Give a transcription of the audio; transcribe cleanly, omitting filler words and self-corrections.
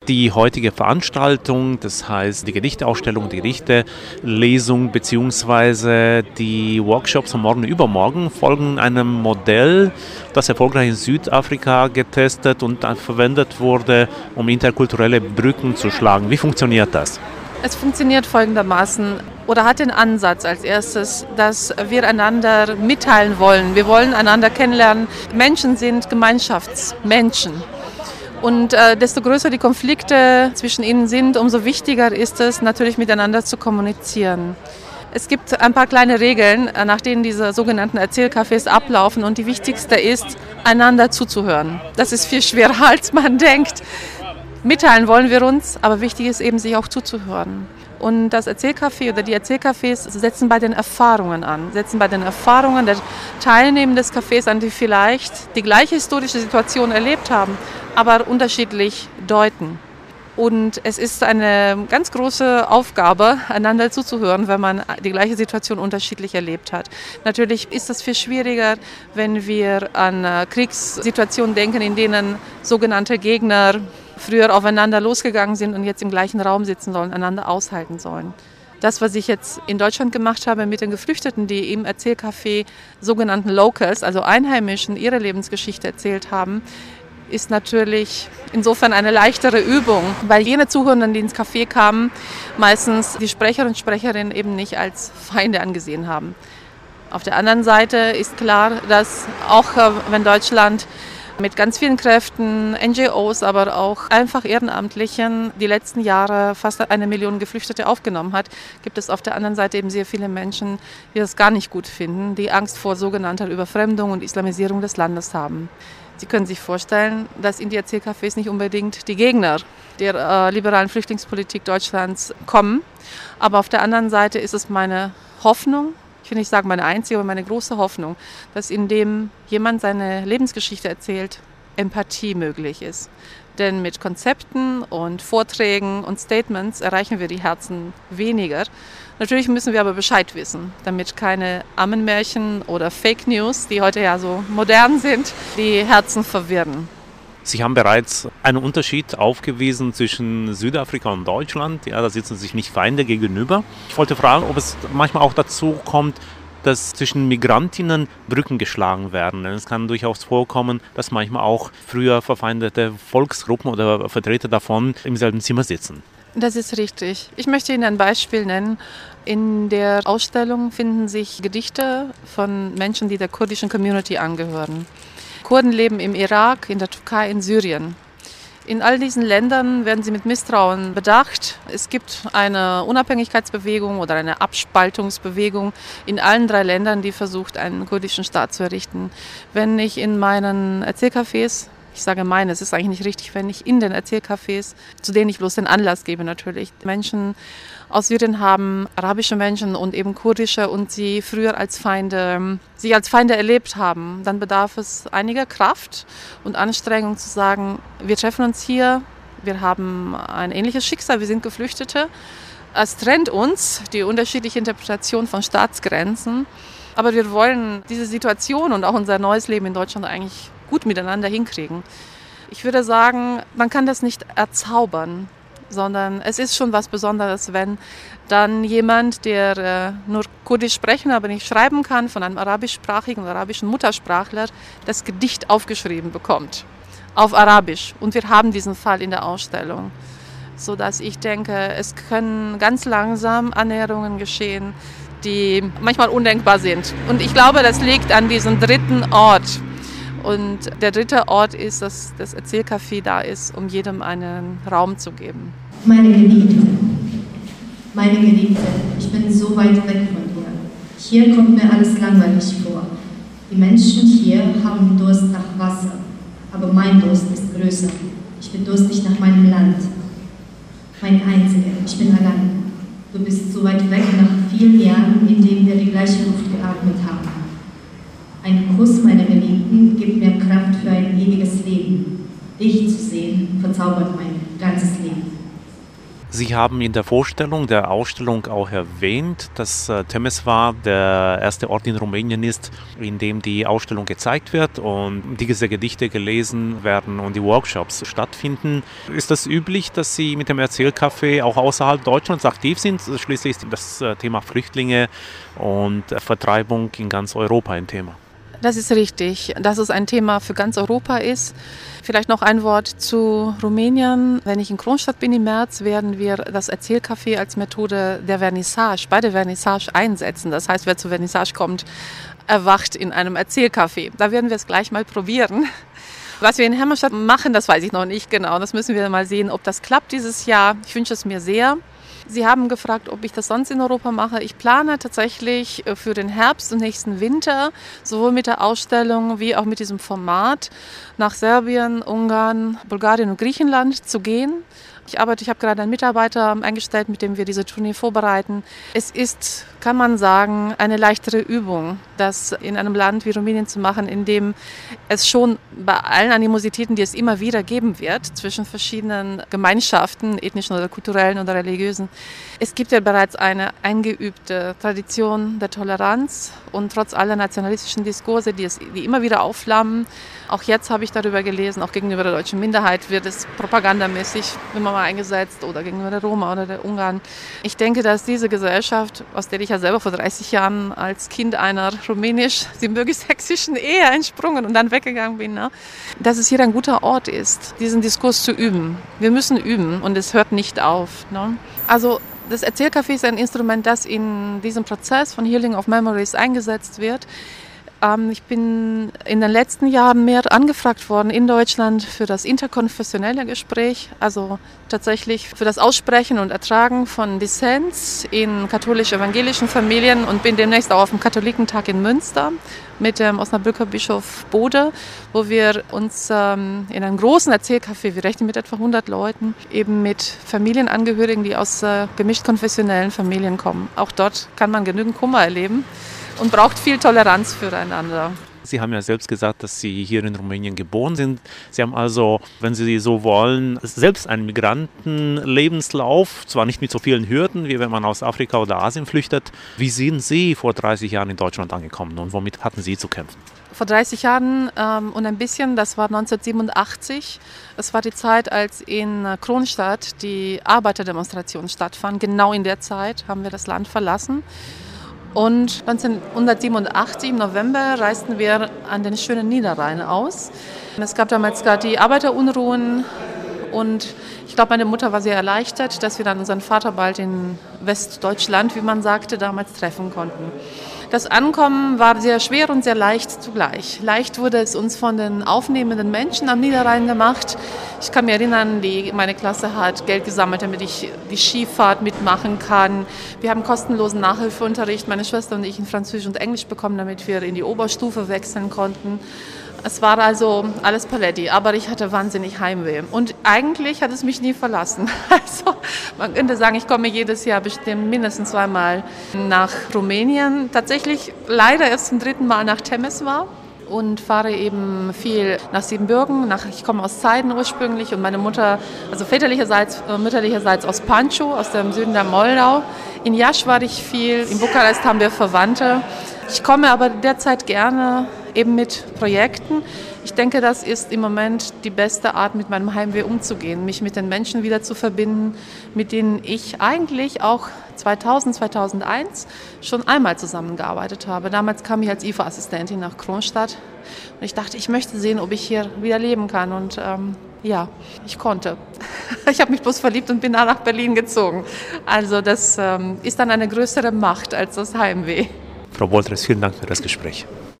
Die heutige Veranstaltung, das heißt die Gedichteausstellung, die Gedichtelesung bzw. die Workshops von morgen und übermorgen folgen einem Modell, das erfolgreich in Südafrika getestet und verwendet wurde, um interkulturelle Brücken zu schlagen. Wie funktioniert das? Es funktioniert folgendermaßen oder hat den Ansatz als erstes, dass wir einander mitteilen wollen. Wir wollen einander kennenlernen. Menschen sind Gemeinschaftsmenschen. Und desto größer die Konflikte zwischen ihnen sind, umso wichtiger ist es natürlich miteinander zu kommunizieren. Es gibt ein paar kleine Regeln, nach denen diese sogenannten Erzählcafés ablaufen und die wichtigste ist, einander zuzuhören. Das ist viel schwerer, als man denkt. Mitteilen wollen wir uns, aber wichtig ist eben, sich auch zuzuhören. Und das Erzählcafé oder die Erzählcafés setzen bei den Erfahrungen an, setzen bei den Erfahrungen der Teilnehmer des Cafés an, die vielleicht die gleiche historische Situation erlebt haben, aber unterschiedlich deuten. Und es ist eine ganz große Aufgabe, einander zuzuhören, wenn man die gleiche Situation unterschiedlich erlebt hat. Natürlich ist es viel schwieriger, wenn wir an Kriegssituationen denken, in denen sogenannte Gegner früher aufeinander losgegangen sind und jetzt im gleichen Raum sitzen sollen, einander aushalten sollen. Das, was ich jetzt in Deutschland gemacht habe mit den Geflüchteten, die im Erzählcafé sogenannten Locals, also Einheimischen, ihre Lebensgeschichte erzählt haben, ist natürlich insofern eine leichtere Übung, weil jene Zuhörenden, die ins Café kamen, meistens die Sprecher und Sprecherinnen eben nicht als Feinde angesehen haben. Auf der anderen Seite ist klar, dass auch wenn Deutschland mit ganz vielen Kräften, NGOs, aber auch einfach Ehrenamtlichen die letzten Jahre fast 1 Million Geflüchtete aufgenommen hat, gibt es auf der anderen Seite eben sehr viele Menschen, die das gar nicht gut finden, die Angst vor sogenannter Überfremdung und Islamisierung des Landes haben. Sie können sich vorstellen, dass in die Erzählcafés nicht unbedingt die Gegner der liberalen Flüchtlingspolitik Deutschlands kommen. Aber auf der anderen Seite ist es meine Hoffnung, ich will nicht sagen meine einzige, aber meine große Hoffnung, dass indem jemand seine Lebensgeschichte erzählt, Empathie möglich ist. Denn mit Konzepten und Vorträgen und Statements erreichen wir die Herzen weniger. Natürlich müssen wir aber Bescheid wissen, damit keine Ammenmärchen oder Fake News, die heute ja so modern sind, die Herzen verwirren. Sie haben bereits einen Unterschied aufgewiesen zwischen Südafrika und Deutschland. Ja, da sitzen sich nicht Feinde gegenüber. Ich wollte fragen, ob es manchmal auch dazu kommt, dass zwischen Migrantinnen Brücken geschlagen werden. Denn es kann durchaus vorkommen, dass manchmal auch früher verfeindete Volksgruppen oder Vertreter davon im selben Zimmer sitzen. Das ist richtig. Ich möchte Ihnen ein Beispiel nennen. In der Ausstellung finden sich Gedichte von Menschen, die der kurdischen Community angehören. Kurden leben im Irak, in der Türkei, in Syrien. In all diesen Ländern werden sie mit Misstrauen bedacht. Es gibt eine Unabhängigkeitsbewegung oder eine Abspaltungsbewegung in allen 3 Ländern, die versucht, einen kurdischen Staat zu errichten. Wenn ich in meinen Erzählcafés, ich sage meine, es ist eigentlich nicht richtig, wenn ich in den Erzählcafés, zu denen ich bloß den Anlass gebe natürlich, Menschen aus Syrien haben, arabische Menschen und eben kurdische und sie früher sich als Feinde erlebt haben, dann bedarf es einiger Kraft und Anstrengung zu sagen, wir treffen uns hier, wir haben ein ähnliches Schicksal, wir sind Geflüchtete. Es trennt uns die unterschiedliche Interpretation von Staatsgrenzen, aber wir wollen diese Situation und auch unser neues Leben in Deutschland eigentlich gut miteinander hinkriegen. Ich würde sagen, man kann das nicht erzaubern, sondern es ist schon was Besonderes, wenn dann jemand, der nur Kurdisch sprechen, aber nicht schreiben kann, von einem arabischsprachigen, arabischen Muttersprachler das Gedicht aufgeschrieben bekommt, auf Arabisch. Und wir haben diesen Fall in der Ausstellung, sodass ich denke, es können ganz langsam Annäherungen geschehen, die manchmal undenkbar sind. Und ich glaube, das liegt an diesem 3. Ort. Und der 3. Ort ist, dass das Erzählcafé da ist, um jedem einen Raum zu geben. Meine Geliebte, ich bin so weit weg von dir. Hier kommt mir alles langweilig vor. Die Menschen hier haben Durst nach Wasser, aber mein Durst ist größer. Ich bin durstig nach meinem Land. Mein Einziger, ich bin allein. Du bist so weit weg nach vielen Jahren, in denen wir die gleiche Luft geatmet haben. Ein Kuss meiner Geliebten gibt mir Kraft für ein ewiges Leben. Dich zu sehen, verzaubert mein ganzes Leben. Sie haben in der Vorstellung der Ausstellung auch erwähnt, dass Temeswar der erste Ort in Rumänien ist, in dem die Ausstellung gezeigt wird und diese Gedichte gelesen werden und die Workshops stattfinden. Ist das üblich, dass Sie mit dem Erzählcafé auch außerhalb Deutschlands aktiv sind? Schließlich ist das Thema Flüchtlinge und Vertreibung in ganz Europa ein Thema. Das ist richtig, dass es ein Thema für ganz Europa ist. Vielleicht noch ein Wort zu Rumänien. Wenn ich in Kronstadt bin im März, werden wir das Erzählcafé als Methode der Vernissage, bei der Vernissage einsetzen. Das heißt, wer zur Vernissage kommt, erwacht in einem Erzählcafé. Da werden wir es gleich mal probieren. Was wir in Hermannstadt machen, das weiß ich noch nicht genau. Das müssen wir mal sehen, ob das klappt dieses Jahr. Ich wünsche es mir sehr. Sie haben gefragt, ob ich das sonst in Europa mache. Ich plane tatsächlich für den Herbst und nächsten Winter, sowohl mit der Ausstellung wie auch mit diesem Format, nach Serbien, Ungarn, Bulgarien und Griechenland zu gehen. Ich habe gerade einen Mitarbeiter eingestellt, mit dem wir diese Tournee vorbereiten. Es ist, kann man sagen, eine leichtere Übung, das in einem Land wie Rumänien zu machen, in dem es schon bei allen Animositäten, die es immer wieder geben wird, zwischen verschiedenen Gemeinschaften, ethnischen oder kulturellen oder religiösen, es gibt ja bereits eine eingeübte Tradition der Toleranz und trotz aller nationalistischen Diskurse, die immer wieder aufflammen. Auch jetzt habe ich darüber gelesen, auch gegenüber der deutschen Minderheit wird es propagandamäßig immer mal eingesetzt oder gegenüber der Roma oder der Ungarn. Ich denke, dass diese Gesellschaft, aus der ich ja selber vor 30 Jahren als Kind einer rumänisch-siebenbürgisch-sächsischen Ehe entsprungen und dann weggegangen bin, dass es hier ein guter Ort ist, diesen Diskurs zu üben. Wir müssen üben und es hört nicht auf. Also das Erzählcafé ist ein Instrument, das in diesem Prozess von Healing of Memories eingesetzt wird. Ich bin in den letzten Jahren mehr angefragt worden in Deutschland für das interkonfessionelle Gespräch, also tatsächlich für das Aussprechen und Ertragen von Dissens in katholisch-evangelischen Familien und bin demnächst auch auf dem Katholikentag in Münster mit dem Osnabrücker Bischof Bode, wo wir uns in einem großen Erzählcafé, wir rechnen mit etwa 100 Leuten, eben mit Familienangehörigen, die aus gemischt konfessionellen Familien kommen. Auch dort kann man genügend Kummer erleben und braucht viel Toleranz füreinander. Sie haben ja selbst gesagt, dass Sie hier in Rumänien geboren sind. Sie haben also, wenn Sie so wollen, selbst einen Migrantenlebenslauf, zwar nicht mit so vielen Hürden, wie wenn man aus Afrika oder Asien flüchtet. Wie sind Sie vor 30 Jahren in Deutschland angekommen und womit hatten Sie zu kämpfen? Vor 30 Jahren und ein bisschen, das war 1987. Das war die Zeit, als in Kronstadt die Arbeiterdemonstrationen stattfanden. Genau in der Zeit haben wir das Land verlassen. Und 1987 im November reisten wir an den schönen Niederrhein aus. Es gab damals gerade die Arbeiterunruhen und ich glaube, meine Mutter war sehr erleichtert, dass wir dann unseren Vater bald in Westdeutschland, wie man sagte, damals treffen konnten. Das Ankommen war sehr schwer und sehr leicht zugleich. Leicht wurde es uns von den aufnehmenden Menschen am Niederrhein gemacht. Ich kann mich erinnern, meine Klasse hat Geld gesammelt, damit ich die Skifahrt mitmachen kann. Wir haben kostenlosen Nachhilfeunterricht, meine Schwester und ich, in Französisch und Englisch bekommen, damit wir in die Oberstufe wechseln konnten. Es war also alles Paletti, aber ich hatte wahnsinnig Heimweh. Und eigentlich hat es mich nie verlassen. Also man könnte sagen, ich komme jedes Jahr bestimmt mindestens 2-mal nach Rumänien. Tatsächlich leider erst zum 3. Mal nach Temeswar und fahre eben viel nach Siebenbürgen. Ich komme aus Zeiden ursprünglich und meine Mutter, also mütterlicherseits aus Pančov, aus dem Süden der Moldau. In Iași war ich viel, in Bukarest haben wir Verwandte. Ich komme aber derzeit gerne eben mit Projekten. Ich denke, das ist im Moment die beste Art, mit meinem Heimweh umzugehen, mich mit den Menschen wieder zu verbinden, mit denen ich eigentlich auch 2001 schon einmal zusammengearbeitet habe. Damals kam ich als IFA-Assistentin nach Kronstadt und ich dachte, ich möchte sehen, ob ich hier wieder leben kann und ja, ich konnte. Ich habe mich bloß verliebt und bin nach Berlin gezogen. Also das ist dann eine größere Macht als das Heimweh. Frau Wolters, vielen Dank für das Gespräch.